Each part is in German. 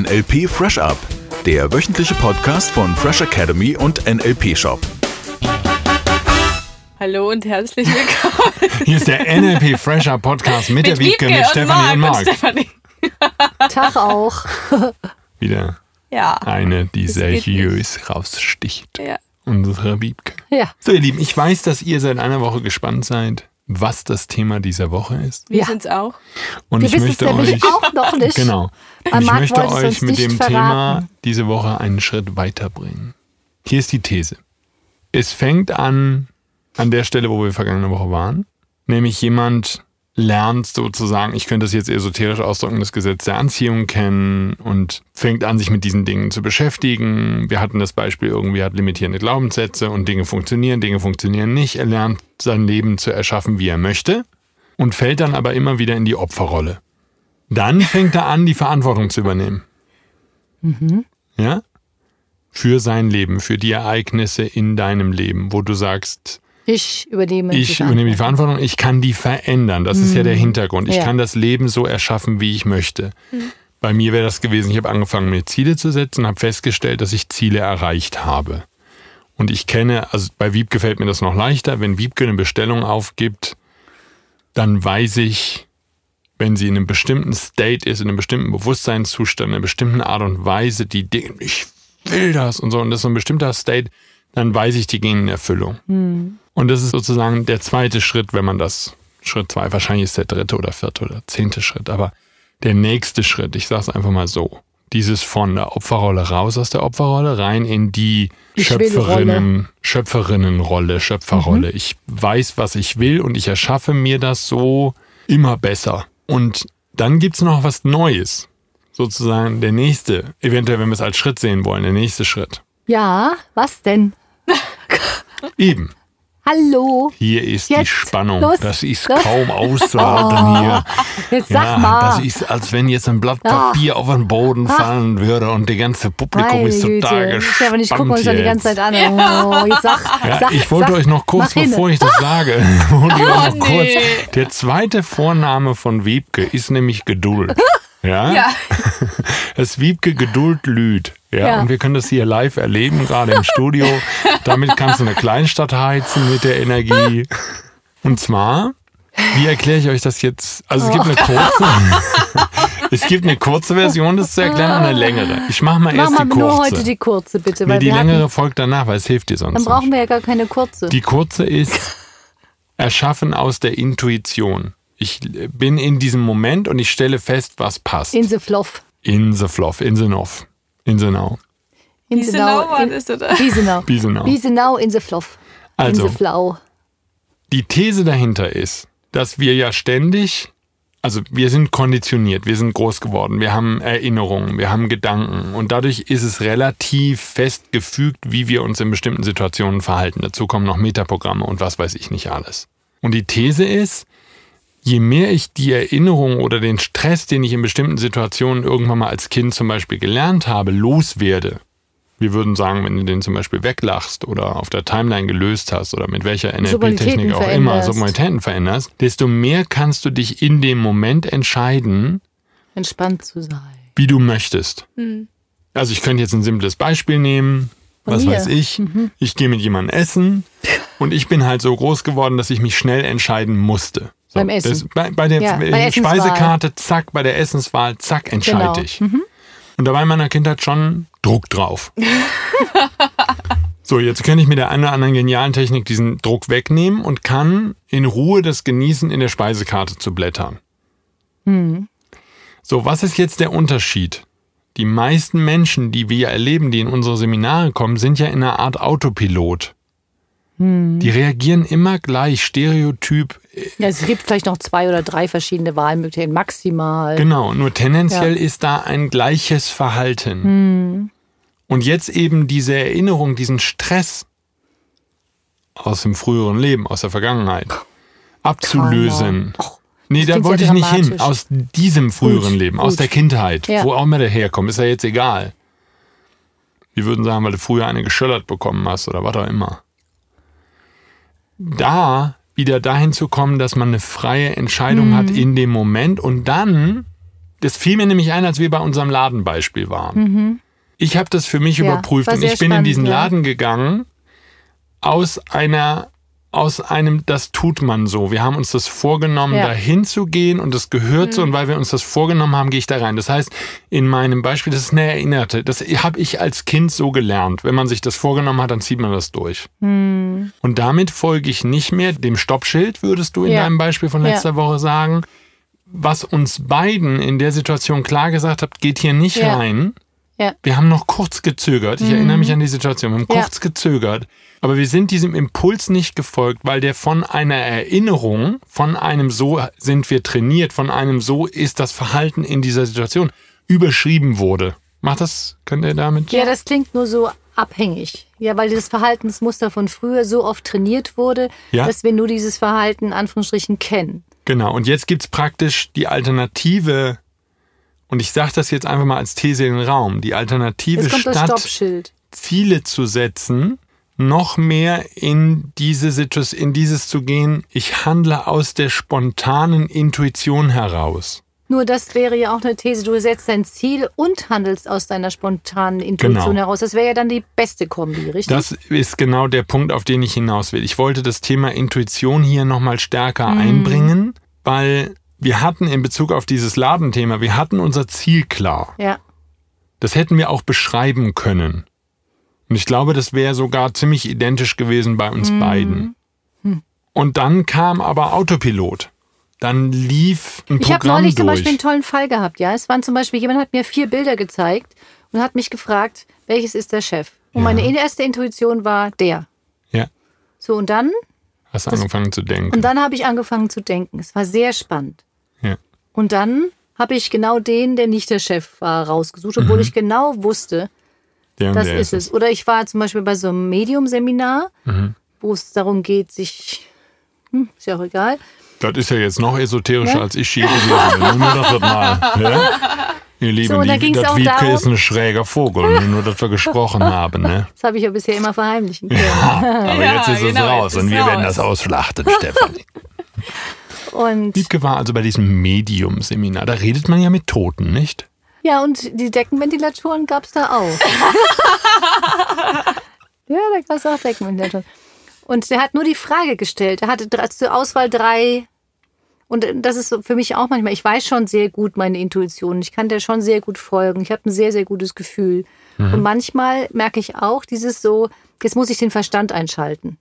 NLP Fresh Up, der wöchentliche Podcast von Fresh Academy und NLP Shop. Hallo und herzlich willkommen. Hier ist der NLP Fresh Up Podcast mit der Wiebke, mit Stefanie und Marc. Tag auch. Wieder eine, die seriös raussticht. Ja. Unsere Wiebke. Ja. So, ihr Lieben, ich weiß, dass ihr seit einer Woche gespannt seid, was das Thema dieser Woche ist. Wir sind's auch. Und Wir ich wissen möchte es nämlich euch auch noch nicht. Genau. Weil Und ich Marc möchte wollte es euch uns mit nicht dem verraten. Thema diese Woche einen Schritt weiterbringen. Hier ist die These. Es fängt an der Stelle, wo wir vergangene Woche waren. Nämlich jemand lernt sozusagen, ich könnte das jetzt esoterisch ausdrücken, das Gesetz der Anziehung kennen und fängt an, sich mit diesen Dingen zu beschäftigen. Wir hatten das Beispiel, irgendwie hat limitierende Glaubenssätze und Dinge funktionieren nicht. Er lernt sein Leben zu erschaffen, wie er möchte und fällt dann aber immer wieder in die Opferrolle. Dann fängt er an, die Verantwortung zu übernehmen. Ja? Für sein Leben, für die Ereignisse in deinem Leben, wo du sagst, Ich übernehme die Verantwortung, ich kann die verändern. Das ist ja der Hintergrund. Ich Ja. kann das Leben so erschaffen, wie ich möchte. Bei mir wäre das gewesen, ich habe angefangen, mir Ziele zu setzen, habe festgestellt, dass ich Ziele erreicht habe. Und ich kenne, also bei Wiebke fällt mir das noch leichter, wenn Wiebke eine Bestellung aufgibt, dann weiß ich, wenn sie in einem bestimmten State ist, in einem bestimmten Bewusstseinszustand, in einer bestimmten Art und Weise, die Dinge, ich will das und so, und das ist so ein bestimmter State, dann weiß ich, die gehen in Erfüllung. Und das ist sozusagen der zweite Schritt, wenn man das, Schritt 2, wahrscheinlich ist der 3. oder 4. oder 10. Schritt, aber der nächste Schritt, ich sage es einfach mal so, dieses von der Opferrolle raus aus der Opferrolle, rein in die Schöpferinnenrolle. Ich weiß, was ich will und ich erschaffe mir das so immer besser. Und dann gibt's noch was Neues, sozusagen der nächste, eventuell, wenn wir es als Schritt sehen wollen, der nächste Schritt. Ja, was denn? Eben. Hallo. Hier ist die Jetzt. Spannung. Los. Das ist kaum auszuhalten hier. Jetzt sag mal. Das ist, als wenn jetzt ein Blatt Papier auf den Boden fallen würde und die ganze Publikum Meine ist total Güte. gespannt. Stefan, ich gucke uns schon die ganze Zeit an. Oh, jetzt sag, Ich wollte euch noch kurz, mach hin. bevor ich das sage, noch kurz. nee. Der zweite Vorname von Wiebke ist nämlich Geduld. Ja? Das Wiebke Geduld Lüd. Ja? Und wir können das hier live erleben, gerade im Studio. Damit kannst du eine Kleinstadt heizen mit der Energie. Und zwar, wie erkläre ich euch das jetzt? Also es gibt eine kurze Version, das zu erklären, und eine längere. Ich mache mal erst die kurze. nur heute die kurze, bitte. Nee, Weil die wir längere hatten, folgt danach, weil es hilft dir sonst dann brauchen nicht. wir ja gar keine kurze. Die kurze ist erschaffen aus der Intuition. Ich bin in diesem Moment und ich stelle fest, was passt. In the fluff. In the fluff, in the now. In the now. was ist das? Biesenau. Biesenau. Biesenau in the fluff. Also, In the flau. die These dahinter ist, dass wir ja ständig, also wir sind konditioniert, wir sind groß geworden, wir haben Erinnerungen, wir haben Gedanken und dadurch ist es relativ fest gefügt, wie wir uns in bestimmten Situationen verhalten. Dazu kommen noch Metaprogramme und was weiß ich nicht alles. Und die These ist, je mehr ich die Erinnerung oder den Stress, den ich in bestimmten Situationen irgendwann mal als Kind zum Beispiel gelernt habe, loswerde, wir würden sagen, wenn du den zum Beispiel weglachst oder auf der Timeline gelöst hast oder mit welcher NLP-Technik auch immer Submodalitäten veränderst, desto mehr kannst du dich in dem Moment entscheiden, Entspannt zu sein. wie du möchtest. Also ich könnte jetzt ein simples Beispiel nehmen. Was mir. weiß ich. Ich gehe mit jemandem essen und ich bin halt so groß geworden, dass ich mich schnell entscheiden musste. So, Beim Essen. Bei der bei Essenswahl. Speisekarte, zack, bei der Essenswahl, zack, entscheide Genau. ich. Und da war in meiner Kindheit schon Druck drauf. So, jetzt kann ich mit der einen oder anderen genialen Technik diesen Druck wegnehmen und kann in Ruhe das genießen, in der Speisekarte zu blättern. So, was ist jetzt der Unterschied? Die meisten Menschen, die wir erleben, die in unsere Seminare kommen, sind ja in einer Art Autopilot. Die reagieren immer gleich, Stereotyp. Ja, es gibt vielleicht noch 2 oder 3 verschiedene Wahlmöglichkeiten, maximal. Genau, nur tendenziell ist da ein gleiches Verhalten. Und jetzt eben diese Erinnerung, diesen Stress aus dem früheren Leben, aus der Vergangenheit, abzulösen. Nee, da klingt wollte ja ich nicht hin. dramatisch. Aus diesem früheren Leben, aus der Kindheit, Ja. wo auch immer der herkommt, ist ja jetzt egal. Wir würden sagen, weil du früher eine geschöllert bekommen hast oder was auch immer. Da wieder dahin zu kommen, dass man eine freie Entscheidung hat in dem Moment und dann Das fiel mir nämlich ein, als wir bei unserem Ladenbeispiel waren. Ich habe das für mich überprüft und ich bin in diesen Laden gegangen aus einem, das tut man so. Wir haben uns das vorgenommen, da hinzugehen und das gehört so. Und weil wir uns das vorgenommen haben, gehe ich da rein. Das heißt, in meinem Beispiel, das ist eine Erinnerte. Das habe ich als Kind so gelernt. Wenn man sich das vorgenommen hat, dann zieht man das durch. Und damit folge ich nicht mehr dem Stoppschild, würdest du in deinem Beispiel von letzter Woche sagen. Was uns beiden in der Situation klar gesagt hat, geht hier nicht rein. Ja. Wir haben noch kurz gezögert. Ich erinnere mich an die Situation. Wir haben kurz gezögert. Aber wir sind diesem Impuls nicht gefolgt, weil der von einer Erinnerung, von einem so sind wir trainiert, von einem so ist das Verhalten in dieser Situation überschrieben wurde. Könnt ihr damit? Ja, das klingt nur so abhängig. Ja, weil das Verhaltensmuster von früher so oft trainiert wurde, dass wir nur dieses Verhalten in Anführungsstrichen kennen. Genau. Und jetzt gibt's praktisch die Alternative. Und ich sage das jetzt einfach mal als These in den Raum. Die Alternative, statt Ziele zu setzen, noch mehr in dieses zu gehen, ich handle aus der spontanen Intuition heraus. Nur das wäre ja auch eine These, du setzt dein Ziel und handelst aus deiner spontanen Intuition heraus. Das wäre ja dann die beste Kombi, richtig? Das ist genau der Punkt, auf den ich hinaus will. Ich wollte das Thema Intuition hier nochmal stärker einbringen, weil wir hatten in Bezug auf dieses Ladenthema, wir hatten unser Ziel klar. Ja. Das hätten wir auch beschreiben können. Und ich glaube, das wäre sogar ziemlich identisch gewesen bei uns beiden. Und dann kam aber Autopilot. Dann lief ein Programm durch. Ich habe neulich zum Beispiel einen tollen Fall gehabt. Ja, es waren zum Beispiel, jemand hat mir 4 Bilder gezeigt und hat mich gefragt, welches ist der Chef? Und meine erste Intuition war der. Ja. So, und dann? Hast du angefangen zu denken. Und dann habe ich angefangen zu denken. Es war sehr spannend. Ja. Und dann habe ich genau den, der nicht der Chef war, rausgesucht, obwohl ich genau wusste, das ist es. Oder ich war zum Beispiel bei so einem Medium-Seminar, wo es darum geht, sich, ist ja auch egal. Das ist ja jetzt noch esoterischer als ich schiebe. Nur das wird mal. Ja? Ihr Lieben, so, das Wiebke ist ein schräger Vogel, nur dass wir gesprochen haben. Ne? Das habe ich ja bisher immer verheimlichen können. Ja, aber jetzt ist es raus und wir werden das ausschlachten, Stefanie. Und Wiebke war also bei diesem Medium-Seminar. Da redet man ja mit Toten, nicht? Ja, und die Deckenventilatoren gab es da auch. Ja, da gab es auch Deckenventilatoren. Und der hat nur die Frage gestellt. Er hatte zur Auswahl 3. Und das ist für mich auch manchmal, ich weiß schon sehr gut meine Intuition. Ich kann der schon sehr gut folgen. Ich habe ein sehr, sehr gutes Gefühl. Und manchmal merke ich auch dieses so, jetzt muss ich den Verstand einschalten.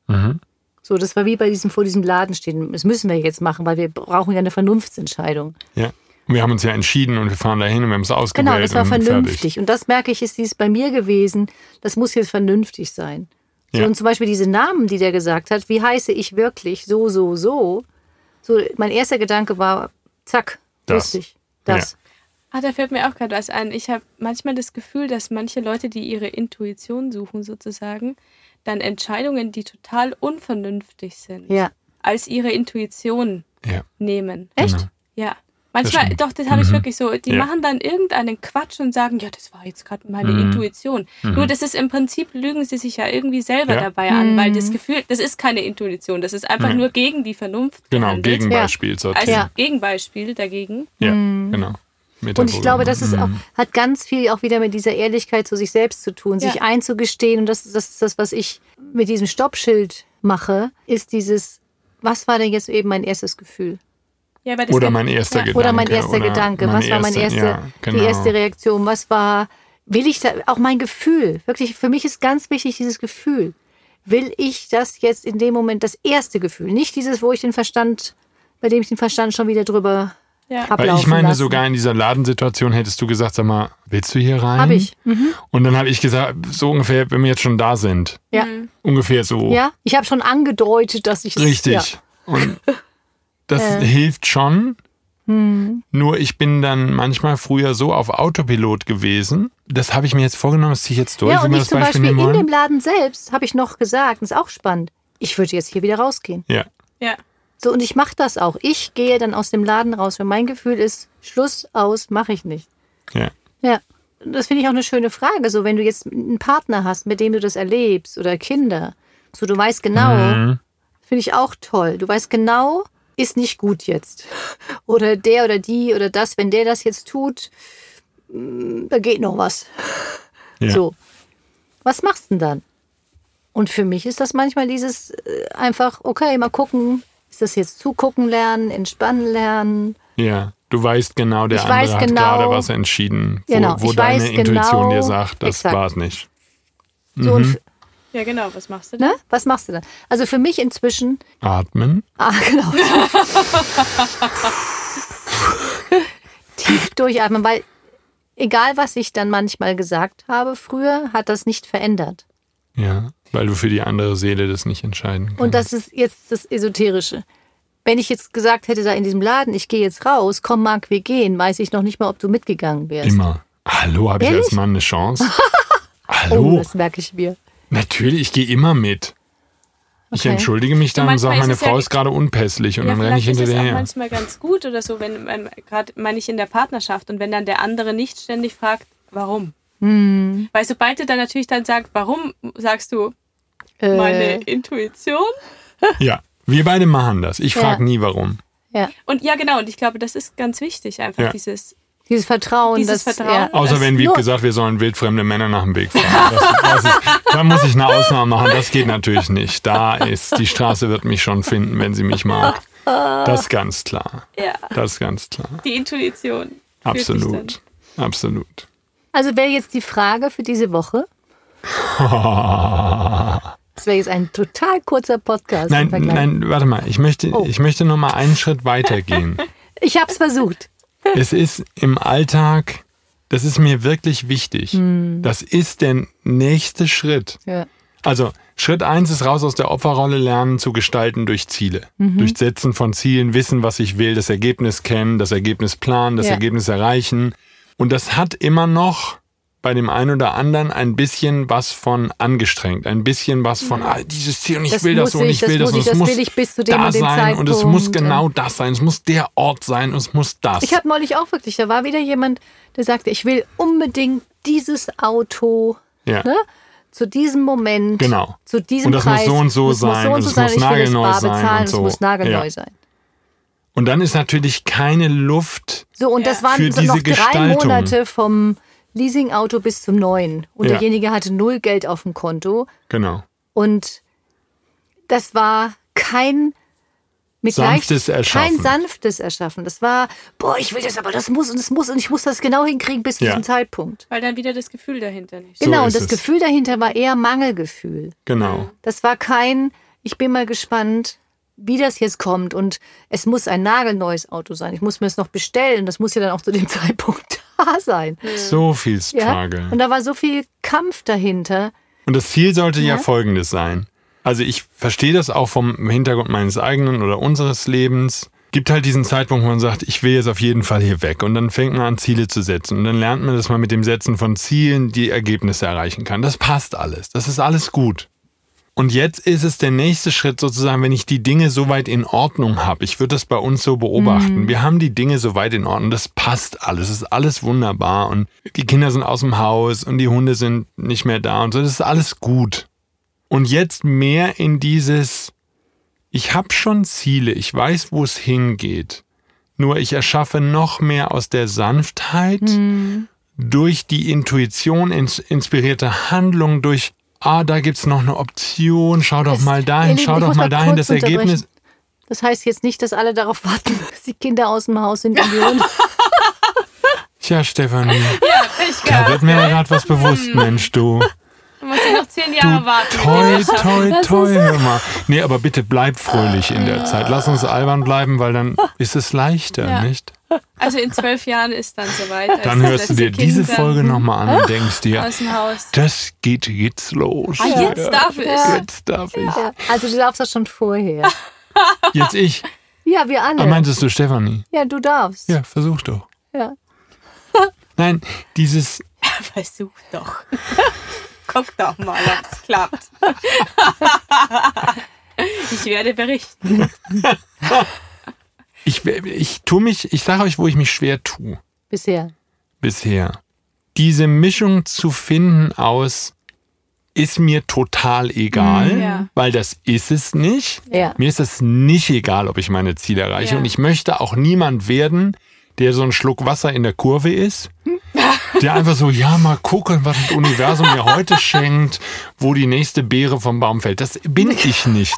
So, das war wie bei vor diesem Laden stehen. Das müssen wir jetzt machen, weil wir brauchen ja eine Vernunftsentscheidung. Ja. Wir haben uns ja entschieden und wir fahren dahin und wir haben es ausgewählt. Genau, das war vernünftig. Fertig. Und das merke ich, ist dies bei mir gewesen. Das muss jetzt vernünftig sein. So, und zum Beispiel diese Namen, die der gesagt hat, wie heiße ich wirklich, so. So, mein erster Gedanke war, zack, lustig, das. Ja. Da fällt mir auch gerade was ein. Ich habe manchmal das Gefühl, dass manche Leute, die ihre Intuition suchen sozusagen, dann Entscheidungen, die total unvernünftig sind, als ihre Intuition nehmen. Echt? Genau. Ja. Manchmal, das habe ich wirklich so, die machen dann irgendeinen Quatsch und sagen, ja, das war jetzt gerade meine Intuition. Nur das ist im Prinzip, lügen sie sich ja irgendwie selber dabei an, weil das Gefühl, das ist keine Intuition, das ist einfach nur gegen die Vernunft. Genau, Gegenbeispiel. Als Gegenbeispiel dagegen. Ja, genau. Und ich glaube, das ist auch, hat ganz viel auch wieder mit dieser Ehrlichkeit zu sich selbst zu tun, sich einzugestehen. Und das ist das, was ich mit diesem Stoppschild mache, ist dieses, was war denn jetzt eben mein erstes Gefühl? Ja, oder mein erster Gedanke. Oder mein erster Gedanke. Was war die erste Reaktion? Was war, will ich da, auch mein Gefühl. Wirklich, für mich ist ganz wichtig dieses Gefühl. Will ich das jetzt in dem Moment, das erste Gefühl? Nicht dieses, bei dem ich den Verstand schon wieder drüber ablaufen Weil ich meine, lassen. sogar in dieser Ladensituation hättest du gesagt, sag mal, willst du hier rein? Habe ich. Und dann habe ich gesagt, so ungefähr, wenn wir jetzt schon da sind. Ja. Ungefähr so. Ja, ich habe schon angedeutet, dass ich es... Richtig. Ja. Und das hilft schon. Nur ich bin dann manchmal früher so auf Autopilot gewesen. Das habe ich mir jetzt vorgenommen, das ziehe ich jetzt durch. Ja, und wir ich das zum Beispiel Beispiel nehmen in dem Laden selbst habe ich noch gesagt, das ist auch spannend, ich würde jetzt hier wieder rausgehen. Ja. So, und ich mache das auch. Ich gehe dann aus dem Laden raus, wenn mein Gefühl ist, Schluss, aus, mache ich nicht. Ja. Das finde ich auch eine schöne Frage. So, wenn du jetzt einen Partner hast, mit dem du das erlebst oder Kinder, so du weißt genau, finde ich auch toll. Du weißt genau, ist nicht gut jetzt. Oder der oder die oder das, wenn der das jetzt tut, da geht noch was. Ja. So. Was machst du denn dann? Und für mich ist das manchmal dieses einfach, okay, mal gucken, ist das jetzt zugucken lernen, entspannen lernen? Ja, du weißt genau, der andere hat gerade was entschieden, wo deine Intuition dir sagt, das war es nicht. So und ja, genau. Was machst du dann? Ne? Was machst du dann? Also für mich inzwischen... Atmen. Genau. Tief durchatmen, weil egal, was ich dann manchmal gesagt habe früher, hat das nicht verändert. Ja, weil du für die andere Seele das nicht entscheiden kannst. Und das ist jetzt das Esoterische. Wenn ich jetzt gesagt hätte, da in diesem Laden, ich gehe jetzt raus, komm Marc, wir gehen, weiß ich noch nicht mal, ob du mitgegangen wärst. Immer. Hallo, habe ich als Mann eine Chance? Hallo? Oh, das merke ich mir. Natürlich, ich gehe immer mit. Ich Okay. entschuldige mich dann und sage, meine Frau ist gerade unpässlich und dann renne ich hinterher. Das ist auch manchmal ganz gut oder so, wenn gerade meine ich in der Partnerschaft und wenn dann der andere nicht ständig fragt, warum. Weil sobald du dann natürlich dann sagst, warum, sagst du, meine Intuition. Ja, wir beide machen das. Ich frage nie, warum. Ja. Und ja, genau, und ich glaube, das ist ganz wichtig, einfach dieses Vertrauen. Vertrauen. Außer wenn Wieb gesagt, wir sollen wildfremde Männer nach dem Weg fahren. Da muss ich eine Ausnahme machen. Das geht natürlich nicht. Die Straße wird mich schon finden, wenn sie mich mag. Das ist ganz klar. Ja. Das ist ganz klar. Die Intuition. Absolut. Absolut. Also wäre jetzt die Frage für diese Woche. Das wäre jetzt ein total kurzer Podcast. Nein, warte mal. Ich möchte noch mal einen Schritt weitergehen. Ich habe es versucht. Es ist im Alltag, das ist mir wirklich wichtig. Das ist der nächste Schritt. Ja. Also Schritt 1 ist raus aus der Opferrolle, lernen zu gestalten durch Ziele. Durch Setzen von Zielen, wissen, was ich will, das Ergebnis kennen, das Ergebnis planen, das Ergebnis erreichen. Und das hat immer noch bei dem einen oder anderen ein bisschen was von angestrengt, ein bisschen was von dieses Ziel und ich will das so und ich will das und es muss bis zu dem da und dem sein Zeitpunkt. Und es muss genau das sein, es muss der Ort sein und es muss das. Ich habe neulich auch wirklich, da war wieder jemand, der sagte, ich will unbedingt dieses Auto, ne, zu diesem Moment, zu diesem Preis. Und das muss so und so sein und es muss nagelneu sein und so. Es muss nagelneu sein. Und dann ist natürlich keine Luft so, und das waren für so diese noch 3 Gestaltung. Monate vom Leasingauto bis zum neuen. Und derjenige hatte 0 Geld auf dem Konto. Genau. Und das war kein sanftes Erschaffen. Das war, ich will das, aber das muss und ich muss das genau hinkriegen bis zu diesem Zeitpunkt. Weil dann wieder das Gefühl dahinter nicht. Genau, und das Gefühl dahinter war eher Mangelgefühl. Genau. Das war kein, ich bin mal gespannt, wie das jetzt kommt und es muss ein nagelneues Auto sein. Ich muss mir das noch bestellen. Das muss ja dann auch zu dem Zeitpunkt da sein. So viel Struggle. Und da war so viel Kampf dahinter. Und das Ziel sollte ja folgendes sein. Also ich verstehe das auch vom Hintergrund meines eigenen oder unseres Lebens. Gibt halt diesen Zeitpunkt, wo man sagt, ich will jetzt auf jeden Fall hier weg. Und dann fängt man an, Ziele zu setzen. Und dann lernt man, dass man mit dem Setzen von Zielen die Ergebnisse erreichen kann. Das passt alles. Das ist alles gut. Und jetzt ist es der nächste Schritt sozusagen, wenn ich die Dinge soweit in Ordnung habe. Ich würde das bei uns so beobachten. Wir haben die Dinge soweit in Ordnung. Das passt alles. Es ist alles wunderbar. Und die Kinder sind aus dem Haus und die Hunde sind nicht mehr da und so. Das ist alles gut. Und jetzt mehr in dieses, ich habe schon Ziele. Ich weiß, wo es hingeht. Nur ich erschaffe noch mehr aus der Sanftheit, durch die Intuition inspirierte Handlung, durch da gibt's noch eine Option, schau doch mal dahin, schau doch mal dahin, das Ergebnis. Das heißt jetzt nicht, dass alle darauf warten, bis die Kinder aus dem Haus sind und die Hunde. Tja, Stefanie, da wird mir gerade was bewusst, Mensch, du. Du musst ja noch 10 Jahre Toi, warten. hör mal. Nee, aber bitte bleib fröhlich in der Zeit. Lass uns albern bleiben, weil dann ist es leichter, nicht? Also in 12 Jahren ist dann soweit. Dann hörst du dir diese Folge nochmal an und denkst dir, aus dem Haus. Das geht jetzt los. Jetzt darf ich. Jetzt darf ich. Ja. Also du darfst das schon vorher. Jetzt ich. Ja, wir alle. Meintest du Stefanie? Ja, du darfst. Ja, versuch doch. Ja. Nein, dieses... Versuch doch. Guck doch mal, ob es klappt. Ich werde berichten. Ich sage euch, wo ich mich schwer tue. Bisher. Diese Mischung zu finden aus ist mir total egal, weil das ist es nicht. Ja. Mir ist es nicht egal, ob ich meine Ziele erreiche. Und ich möchte auch niemand werden, der so ein Schluck Wasser in der Kurve ist, der einfach so, mal gucken, was das Universum mir heute schenkt, wo die nächste Beere vom Baum fällt. Das bin ich nicht.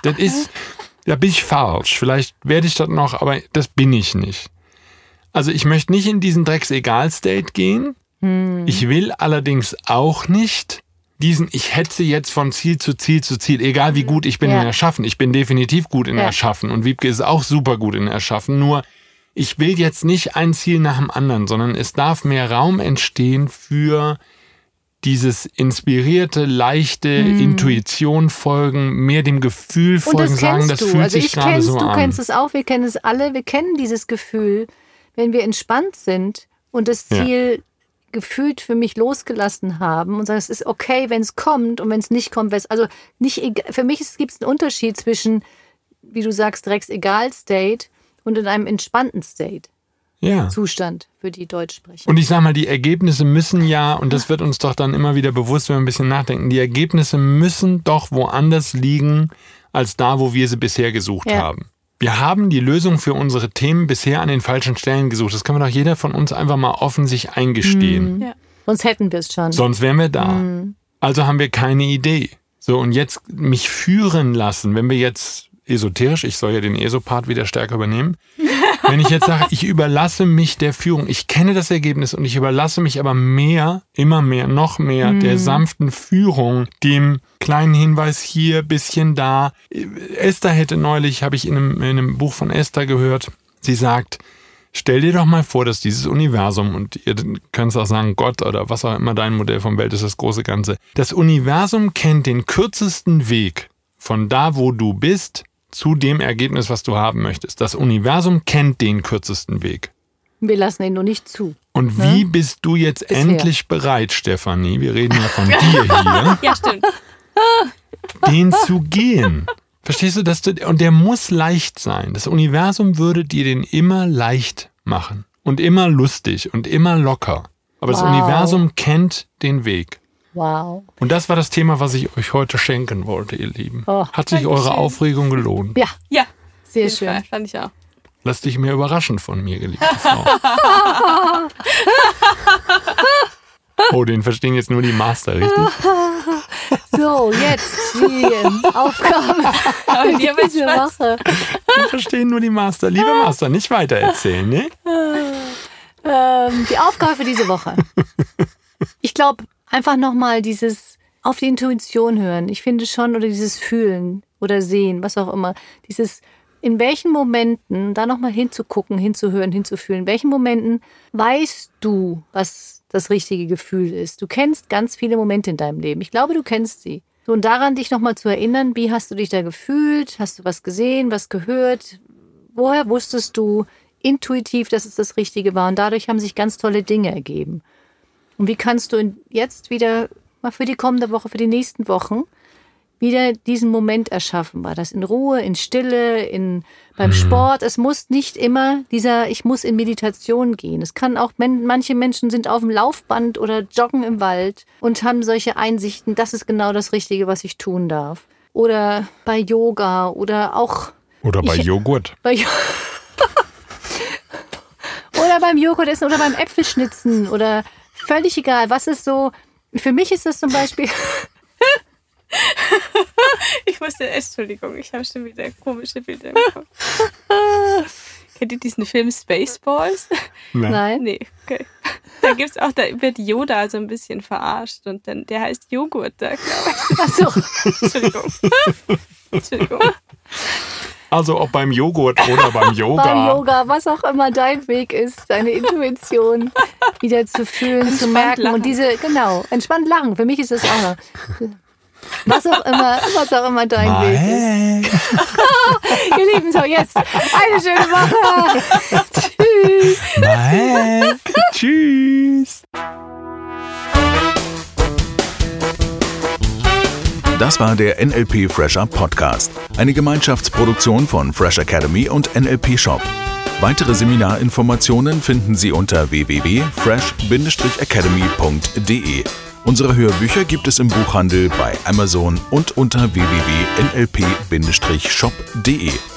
Da bin ich falsch. Vielleicht werde ich das noch, aber das bin ich nicht. Also ich möchte nicht in diesen Drecks-Egal-State gehen. Ich will allerdings auch nicht ich hetze jetzt von Ziel zu Ziel zu Ziel, egal wie gut ich bin in Erschaffen. Ich bin definitiv gut in Erschaffen und Wiebke ist auch super gut in Erschaffen. Nur ich will jetzt nicht ein Ziel nach dem anderen, sondern es darf mehr Raum entstehen für dieses inspirierte, leichte Intuition folgen, mehr dem Gefühl folgen, sagen, das fühlt sich gerade so an. Du kennst es auch, wir kennen es alle, wir kennen dieses Gefühl, wenn wir entspannt sind und das Ziel gefühlt für mich losgelassen haben und sagen, es ist okay, wenn es kommt und wenn es nicht kommt, also nicht, für mich gibt es einen Unterschied zwischen, wie du sagst, Drecks-Egal-State und in einem entspannten State. Zustand für die Deutschsprecher. Und ich sage mal, die Ergebnisse müssen und das wird uns doch dann immer wieder bewusst, wenn wir ein bisschen nachdenken, die Ergebnisse müssen doch woanders liegen, als da, wo wir sie bisher gesucht haben. Wir haben die Lösung für unsere Themen bisher an den falschen Stellen gesucht. Das kann man doch jeder von uns einfach mal offen sich eingestehen. Ja. Sonst hätten wir es schon. Sonst wären wir da. Also haben wir keine Idee. So, und jetzt mich führen lassen, wenn wir jetzt esoterisch, ich soll ja den ESO-Part wieder stärker übernehmen, wenn ich jetzt sage, ich überlasse mich der Führung, ich kenne das Ergebnis und ich überlasse mich aber immer mehr, noch mehr der sanften Führung, dem kleinen Hinweis hier, bisschen da. Esther hätte neulich, habe ich in einem Buch von Esther gehört, sie sagt, stell dir doch mal vor, dass dieses Universum, und ihr könnt auch sagen Gott oder was auch immer dein Modell von Welt ist, das große Ganze, das Universum kennt den kürzesten Weg von da, wo du bist, zu dem Ergebnis, was du haben möchtest. Das Universum kennt den kürzesten Weg. Wir lassen ihn nur nicht zu. Und wie bist du jetzt endlich bereit, Stefanie, wir reden ja von dir hier, ja, stimmt, den zu gehen? Verstehst du, und der muss leicht sein. Das Universum würde dir den immer leicht machen und immer lustig und immer locker. Aber das Universum kennt den Weg. Wow. Und das war das Thema, was ich euch heute schenken wollte, ihr Lieben. Hat sich eure Aufregung gelohnt? Ja. Sehr schön. Fall, fand ich auch. Lass dich mehr überraschen von mir, geliebte Frau. Oh, den verstehen jetzt nur die Master, richtig? So, jetzt die Aufgabe diese Woche. Den verstehen nur die Master. Liebe Master, nicht weiter erzählen, ne? Die Aufgabe für diese Woche. Ich glaube, einfach nochmal dieses auf die Intuition hören. Ich finde schon, oder dieses Fühlen oder Sehen, was auch immer. Dieses, in welchen Momenten, da nochmal hinzugucken, hinzuhören, hinzufühlen, in welchen Momenten weißt du, was das richtige Gefühl ist. Du kennst ganz viele Momente in deinem Leben. Ich glaube, du kennst sie. So, und daran dich nochmal zu erinnern, wie hast du dich da gefühlt? Hast du was gesehen, was gehört? Woher wusstest du intuitiv, dass es das Richtige war? Und dadurch haben sich ganz tolle Dinge ergeben. Und wie kannst du jetzt wieder mal für die kommende Woche, für die nächsten Wochen wieder diesen Moment erschaffen? War das in Ruhe, in Stille, beim Sport? Es muss nicht immer ich muss in Meditation gehen. Es kann auch, manche Menschen sind auf dem Laufband oder joggen im Wald und haben solche Einsichten, das ist genau das Richtige, was ich tun darf. Oder bei Yoga oder auch... Oder bei Joghurt. Oder beim Joghurt essen oder beim Äpfelschnitzen oder... Völlig egal, was ist so, für mich ist das zum Beispiel... Entschuldigung, ich habe schon wieder komische Bilder im Kopf. Kennt ihr diesen Film Spaceballs? Nein. Nee, okay. Da wird Yoda so ein bisschen verarscht und dann, der heißt Joghurt da, glaube ich. Ach so. Entschuldigung. Also ob beim Joghurt oder beim Yoga. Beim Yoga, was auch immer dein Weg ist, deine Intuition wieder zu fühlen, entspannt zu merken. Lachen. Und entspannt lachen. Für mich ist das auch noch. Was auch immer dein Weg ist. Ihr Lieben, so jetzt eine schöne Woche. Tschüss. Bye. Tschüss. Das war der NLP Fresher Podcast, eine Gemeinschaftsproduktion von Fresh Academy und NLP Shop. Weitere Seminarinformationen finden Sie unter www.fresh-academy.de. Unsere Hörbücher gibt es im Buchhandel, bei Amazon und unter www.nlp-shop.de.